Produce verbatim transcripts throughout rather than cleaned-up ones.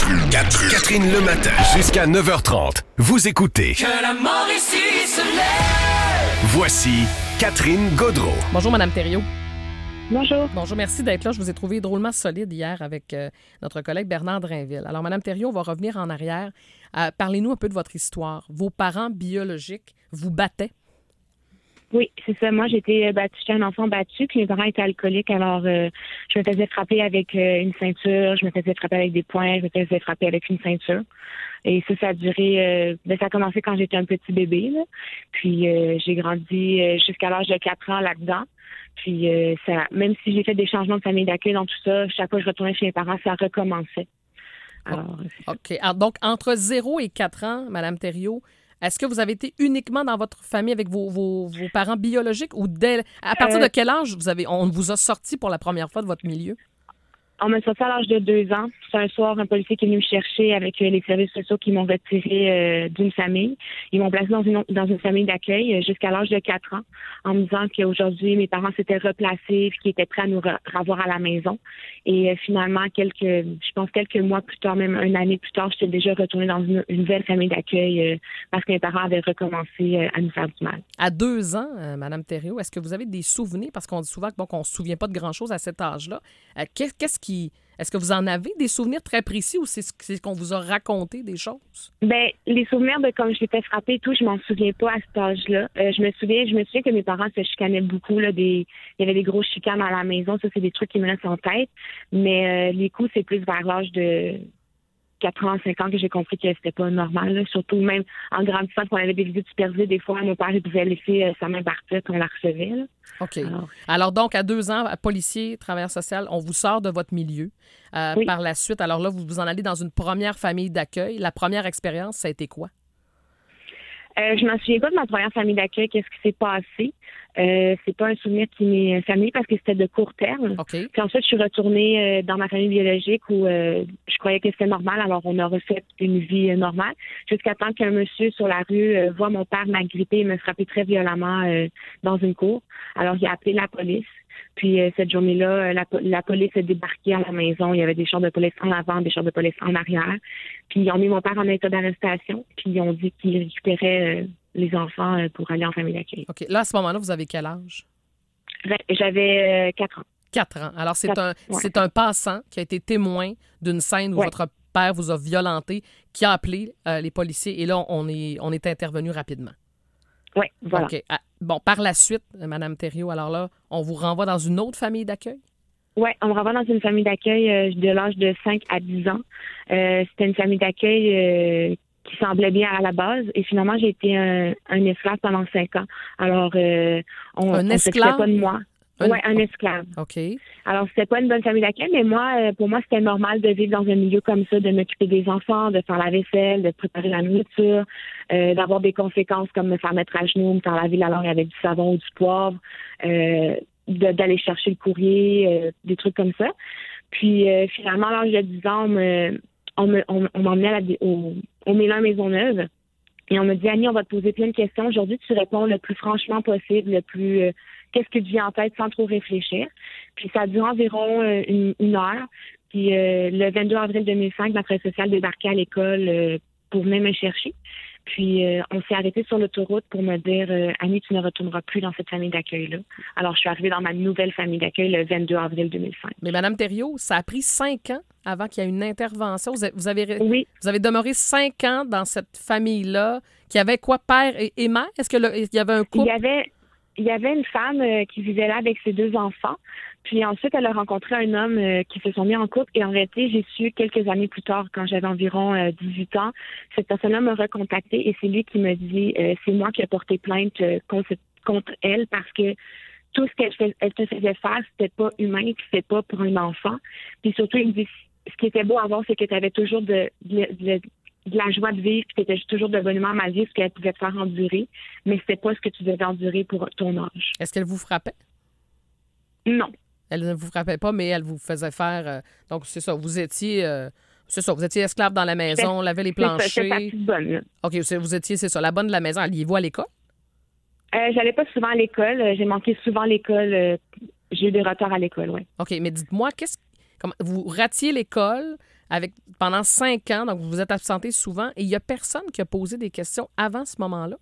Catherine. Catherine le matin, jusqu'à neuf heures trente. Vous écoutez. Que la Mauricie se lève. Voici Catherine Gaudreault. Bonjour, Madame Thériault. Bonjour. Bonjour, merci d'être là. Je vous ai trouvé drôlement solide hier avec euh, notre collègue Bernard Drainville. Alors, Madame Thériault, on va revenir en arrière. Euh, parlez-nous un peu de votre histoire. Vos parents biologiques vous battaient? Oui, c'est ça. Moi, j'étais battue, j'étais un enfant battu, puis mes parents étaient alcooliques, alors euh, je me faisais frapper avec euh, une ceinture, je me faisais frapper avec des poings, je me faisais frapper avec une ceinture. Et ça, ça a duré, euh, ben, ça a commencé quand j'étais un petit bébé, là. Puis euh, j'ai grandi euh, jusqu'à l'âge de quatre ans là-dedans. Puis euh, ça, même si j'ai fait des changements de famille d'accueil dans tout ça, chaque fois que je retournais chez mes parents, ça recommençait. Alors, OK. Alors, donc, entre zéro et quatre ans, Madame Thériault, est-ce que vous avez été uniquement dans votre famille avec vos, vos, vos parents biologiques ou dès, à partir euh, de quel âge vous avez, on vous a sorti pour la première fois de votre milieu? On m'a sorti à l'âge de deux ans. C'est un soir, un policier qui est venu me chercher avec euh, les services sociaux qui m'ont retiré euh, d'une famille. Ils m'ont placé dans une dans une famille d'accueil euh, jusqu'à l'âge de quatre ans, en me disant qu'aujourd'hui, mes parents s'étaient replacés et qu'ils étaient prêts à nous re- revoir à la maison. Et euh, finalement, quelques, je pense quelques mois plus tard, même une année plus tard, j'étais déjà retournée dans une, une nouvelle famille d'accueil euh, parce que mes parents avaient recommencé euh, à nous faire du mal. À deux ans, euh, Madame Thériault, est-ce que vous avez des souvenirs? Parce qu'on dit souvent que, bon, qu'on ne se souvient pas de grand-chose à cet âge-là. Euh, qu'est- qu'est-ce qui Est-ce que vous en avez des souvenirs très précis ou c'est, c'est qu'on vous a raconté des choses? Ben, les souvenirs de comme je m'étais frappée et tout, je m'en souviens pas à cet âge-là. Euh, je me souviens, je me souviens que mes parents se chicanaient beaucoup, là, des, il y avait des gros chicanes à la maison. Ça, c'est des trucs qui me restent en tête. Mais euh, les coups, c'est plus vers l'âge de quatre ans, cinq ans que j'ai compris que c'était pas normal, là. Surtout même en grandissant, quand on avait des visites supervisées, des fois, mon père, il pouvait laisser euh, sa main par terre quand on la recevait, là. OK. Alors, Alors donc, à deux ans, policier, travailleur social, on vous sort de votre milieu. Euh, Oui. Par la suite, alors là, vous vous en allez dans une première famille d'accueil. La première expérience, ça a été quoi? Euh, je m'en souviens pas de ma première famille d'accueil, qu'est-ce qui s'est passé. Euh, c'est pas un souvenir qui m'est familier parce que c'était de court terme. OK. Puis ensuite, je suis retournée euh, dans ma famille biologique où euh, je croyais que c'était normal, alors on a refait une vie euh, normale. Jusqu'à temps qu'un monsieur sur la rue euh, voit mon père m'agripper et me frapper très violemment euh, dans une cour. Alors, il a appelé la police. Puis euh, cette journée-là, euh, la, la police a débarqué à la maison. Il y avait des chars de police en avant, des chars de police en arrière. Puis ils ont mis mon père en état d'arrestation. Puis ils ont dit qu'ils récupéraient euh, les enfants euh, pour aller en famille d'accueil. OK. Là, à ce moment-là, vous avez quel âge? J'avais euh, quatre ans. Quatre ans. Alors, c'est Quatre- un, ouais. c'est un passant qui a été témoin d'une scène où Ouais. votre père vous a violenté, qui a appelé euh, les policiers. Et là, on est, on est intervenu rapidement. Oui, voilà. OK. Ah, bon, par la suite, Madame Thériault, alors là, on vous renvoie dans une autre famille d'accueil? Oui, on me renvoie dans une famille d'accueil euh, de l'âge de cinq à dix ans. Euh, c'était une famille d'accueil euh, qui semblait bien à la base. Et finalement, j'ai été un, un esclave pendant cinq ans. Alors, euh, on Un ne esclave? pas de moi. Un- Oui, un esclave. OK. Alors, c'était pas une bonne famille d'accueil, mais moi, euh, pour moi, c'était normal de vivre dans un milieu comme ça, de m'occuper des enfants, de faire la vaisselle, de préparer la nourriture, euh, d'avoir des conséquences comme me faire mettre à genoux, me faire laver la langue avec du savon ou du poivre, euh, de- d'aller chercher le courrier, euh, des trucs comme ça. Puis, euh, finalement, à l'âge de dix ans, on me, on me, on, on m'emmenait à la, au, au Mélan Maisonneuve. Et on me dit, Annie, on va te poser plein de questions. Aujourd'hui, tu réponds le plus franchement possible, le plus euh, qu'est-ce que tu viens en tête sans trop réfléchir. Puis ça a duré environ euh, une, une heure. Puis euh, le vingt-deux avril deux mille cinq, ma travailleuse sociale débarquait à l'école euh, pour venir me chercher. Puis euh, on s'est arrêté sur l'autoroute pour me dire euh, Annie, tu ne retourneras plus dans cette famille d'accueil-là. Alors je suis arrivée dans ma nouvelle famille d'accueil le vingt-deux avril deux mille cinq. Mais Madame Thériault, ça a pris cinq ans avant qu'il y ait une intervention. Vous avez, vous avez, Oui. vous avez demeuré cinq ans dans cette famille-là qui avait quoi, père et, et mère? Est-ce qu'il y avait un Il couple? y avait il y avait une femme euh, qui vivait là avec ses deux enfants. Puis ensuite, elle a rencontré un homme euh, qui se sont mis en couple. Et en réalité, j'ai su quelques années plus tard, quand j'avais environ euh, dix-huit ans, cette personne-là m'a recontacté et c'est lui qui me dit euh, c'est moi qui ai porté plainte euh, contre, contre elle parce que tout ce qu'elle fais- elle te faisait faire, c'était pas humain, puis c'était pas pour un enfant. Puis surtout, il me dit ce qui était beau à voir, c'est que tu avais toujours de, de, de, de la joie de vivre, puis tu étais toujours de bonne humeur malgré ce qu'elle pouvait te faire endurer, mais c'était pas ce que tu devais endurer pour ton âge. Est-ce qu'elle vous frappait? Non. Elle ne vous frappait pas, mais elle vous faisait faire... euh, donc, c'est ça, vous étiez... euh, c'est ça, vous étiez esclave dans la maison, lavait les C'est ça, c'est ta planchers. petite bonne, là. OK, c'est- vous étiez, c'est ça, la bonne de la maison. Alliez-vous à l'école? Euh, j'allais pas souvent à l'école. Euh, J'ai manqué souvent l'école. Euh, j'ai eu des retards à l'école, oui. OK, mais dites-moi, qu'est-ce... Comment, vous ratiez l'école avec pendant cinq ans, donc vous vous êtes absenté souvent, et il n'y a personne qui a posé des questions avant ce moment-là?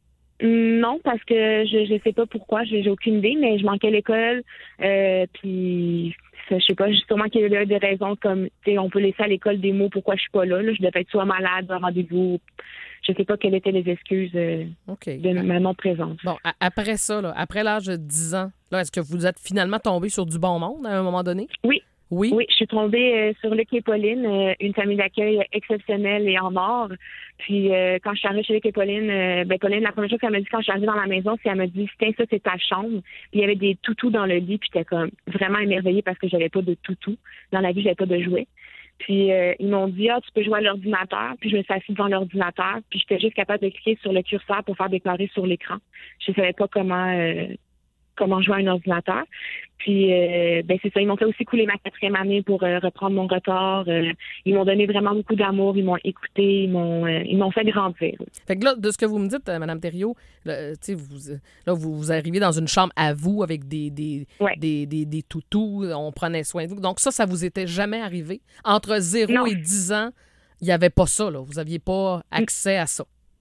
Non, parce que je je sais pas pourquoi, j'ai j'ai aucune idée, mais je manquais l'école, euh, puis ça, je sais pas, sûrement qu'il y a eu des raisons comme, tu sais, on peut laisser à l'école des mots pourquoi je suis pas là, là, je devais être soit malade, un rendez-vous, je sais pas quelles étaient les excuses euh, OK. de ma non-présence. Bon, a- après ça, là, après l'âge de dix ans, là, est-ce que vous êtes finalement tombé sur du bon monde à un moment donné? Oui. Oui? Oui, je suis tombée euh, sur Luc et Pauline, euh, une famille d'accueil exceptionnelle et en or. Puis euh, quand je suis arrivée chez Luc et Pauline, euh, ben Pauline, la première chose qu'elle m'a dit quand je suis arrivée dans la maison, c'est qu'elle m'a dit tiens, ça c'est ta chambre. Puis il y avait des toutous dans le lit, puis j'étais comme vraiment émerveillée parce que j'avais pas de toutous. Dans la vie, j'avais pas de jouets. Puis euh, ils m'ont dit ah, tu peux jouer à l'ordinateur. Puis je me suis assise devant l'ordinateur, puis j'étais juste capable de cliquer sur le curseur pour faire déclarer sur l'écran. Je savais pas comment euh, comment jouer à un ordinateur. Puis, euh, ben c'est ça. Ils m'ont fait aussi couler ma quatrième année pour euh, reprendre mon retard. Euh, ils m'ont donné vraiment beaucoup d'amour. Ils m'ont écouté. Ils m'ont, euh, ils m'ont fait grandir. Fait que là, de ce que vous me dites, euh, Mme Thériault, là, tu sais, vous, euh, là, vous, vous arrivez dans une chambre à vous avec des, des, Ouais. des, des, des toutous. On prenait soin de vous. Donc ça, ça vous était jamais arrivé? Entre zéro Non. et dix ans, il n'y avait pas ça, là. Vous n'aviez pas accès à ça.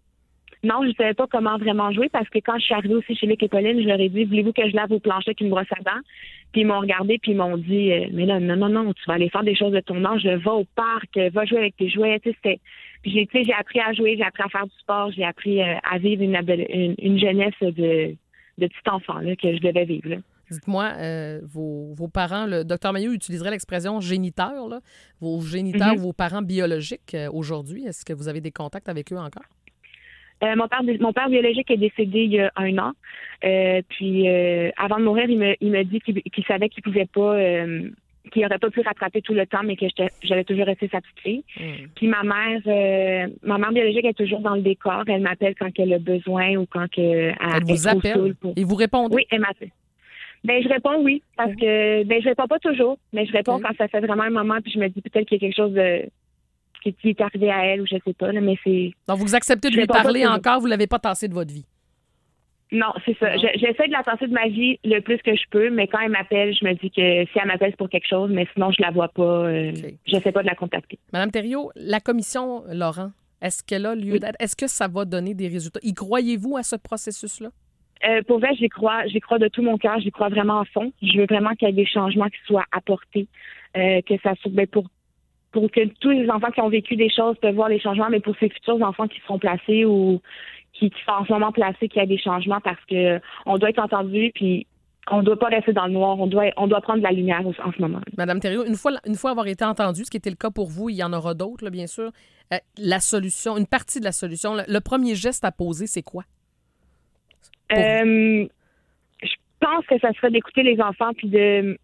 Non, je ne savais pas comment vraiment jouer parce que quand je suis arrivée aussi chez Luc et Pauline, je leur ai dit voulez-vous que je lave vos planchers avec une brosse à dents? Puis ils m'ont regardé puis ils m'ont dit euh, mais là, non, non, non, tu vas aller faire des choses de ton âge, va au parc, va jouer avec tes jouets. Tu sais, c'était... Puis j'ai, tu sais, j'ai appris à jouer, j'ai appris à faire du sport, j'ai appris euh, à vivre une, une, une jeunesse de, de petit enfant là, que je devais vivre. Là. Dites-moi, euh, vos, vos parents, le docteur Mailloux utiliserait l'expression géniteur, là, vos géniteurs, Mm-hmm. vos parents biologiques euh, aujourd'hui, est-ce que vous avez des contacts avec eux encore? Euh, mon père, mon père biologique est décédé il y a un an. Euh, puis euh, avant de mourir, il me, il me dit qu'il, qu'il savait qu'il pouvait pas, euh, qu'il n'aurait pas pu rattraper tout le temps, mais que j'étais, j'allais toujours rester sa petite fille. Mm. Puis ma mère, euh, ma mère biologique est toujours dans le décor. Elle m'appelle quand elle a besoin ou quand que, elle, Elle elle vous est trop appelle saoule pour- et vous répondez? Oui, elle m'appelle. Ben je réponds oui parce que ben je réponds pas toujours, mais je réponds Ok. quand ça fait vraiment un moment puis je me dis peut-être qu'il y a quelque chose de qui, qui est arrivé à elle ou je sais pas là, mais c'est Donc, vous acceptez de Je lui réponds pas parler toujours. encore, vous ne l'avez pas tassé de votre vie? non, c'est ça. Non. Je- j'essaie de la tasser de ma vie le plus que je peux, mais quand elle m'appelle, je me dis que si elle m'appelle, c'est pour quelque chose, mais sinon, je la vois pas. Euh, Ok. J'essaie pas de la contacter. Madame Thériault, la commission Laurent, est-ce qu'elle a lieu Oui. d'être? Est-ce que ça va donner des résultats? Y croyez-vous à ce processus-là? Euh, pour vrai, j'y crois. J'y crois de tout mon cœur. J'y crois vraiment à fond. Je veux vraiment qu'il y ait des changements qui soient apportés. Euh, que ça soit ben, pour pour que tous les enfants qui ont vécu des choses peuvent voir les changements, mais pour ces futurs enfants qui seront placés ou qui, qui sont en ce moment placés, qu'il y ait des changements parce que on doit être entendu, puis on doit pas rester dans le noir. On doit on doit prendre de la lumière en ce moment. Madame Thériault, une fois, une fois avoir été entendu, ce qui était le cas pour vous, il y en aura d'autres, là, bien sûr, euh, la solution, une partie de la solution, le, le premier geste à poser, c'est quoi? Pour vous. Euh, je pense que ça serait d'écouter les enfants puis de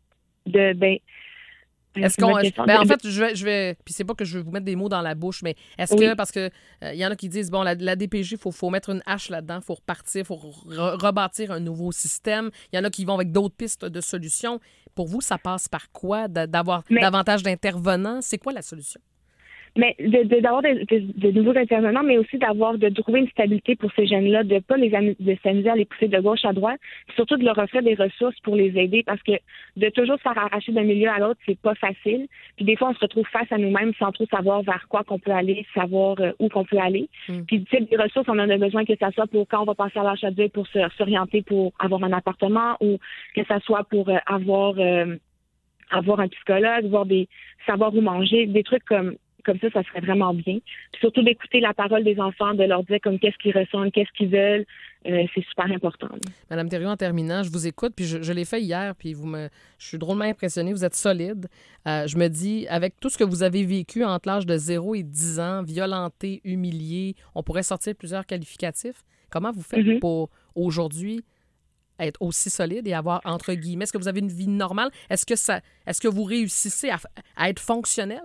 de ben Est-ce ma qu'on. question, Ben, en de- fait, je vais. Je vais puis c'est pas que je vais vous mettre des mots dans la bouche, mais est-ce Oui. que. Parce que euh, il y en a qui disent, bon, la, la D P J, il faut, faut mettre une hache là-dedans, il faut repartir, il faut re- rebâtir un nouveau système. Il y en a qui vont avec d'autres pistes de solutions. Pour vous, ça passe par quoi? Da- D'avoir Mais- davantage d'intervenants? C'est quoi la solution? Mais de, de- d'avoir de, de- de nouveaux intervenants, mais aussi d'avoir de trouver une stabilité pour ces jeunes-là, de pas les amu- de s'amuser à les pousser de gauche à droite, puis surtout de leur offrir des ressources pour les aider, parce que de toujours se faire arracher d'un milieu à l'autre, c'est pas facile. Puis des fois, on se retrouve face à nous-mêmes sans trop savoir vers quoi qu'on peut aller, savoir euh, où qu'on peut aller. Mm. Puis tu sais, des ressources, on en a besoin que ça soit pour quand on va passer à l'âge adulte pour se, s'orienter pour avoir un appartement ou que ça soit pour euh, avoir euh, avoir un psychologue, voir des savoir où manger, des trucs comme comme ça, ça serait vraiment bien. Puis surtout d'écouter la parole des enfants, de leur dire comme qu'est-ce qu'ils ressentent, qu'est-ce qu'ils veulent, euh, c'est super important. Madame Thériault, en terminant, je vous écoute, puis je, je l'ai fait hier, puis vous me, je suis drôlement impressionnée. Vous êtes solide. Euh, je me dis, avec tout ce que vous avez vécu entre l'âge de zéro et dix ans, violenté, humilié, on pourrait sortir plusieurs qualificatifs. Comment vous faites Mhm. pour aujourd'hui être aussi solide et avoir, entre guillemets, est-ce que vous avez une vie normale? Est-ce que ça, est-ce que vous réussissez à, à être fonctionnel?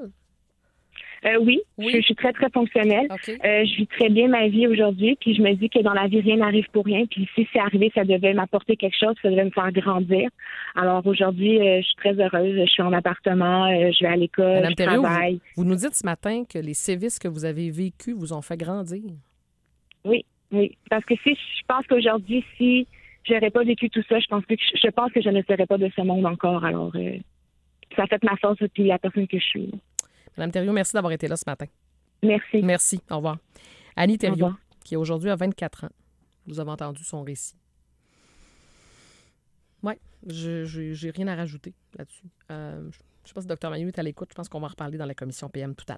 Euh, oui, Oui. Je, je suis très, très fonctionnelle. OK. Euh, je vis très bien ma vie aujourd'hui, puis je me dis que dans la vie, rien n'arrive pour rien. Puis si c'est arrivé, ça devait m'apporter quelque chose, ça devait me faire grandir. Alors aujourd'hui, euh, je suis très heureuse. Je suis en appartement, euh, je vais à l'école, Madame je Thériault, travaille. vous, vous nous dites ce matin que les sévices que vous avez vécus vous ont fait grandir. Oui, oui. Parce que si je pense qu'aujourd'hui, si j'aurais pas vécu tout ça, je pense que je pense que je ne serais pas de ce monde encore. Alors, euh, ça a fait ma force et puis la personne que je suis. Madame Thériault, merci d'avoir été là ce matin. Merci. Merci. Au revoir. Annie Thériault, Au revoir. qui aujourd'hui a vingt-quatre ans. Vous avez entendu son récit. Oui, je n'ai rien à rajouter là-dessus. Euh, je ne sais pas si le docteur Mailloux est à l'écoute. Je pense qu'on va en reparler dans la commission P M tout à l'heure.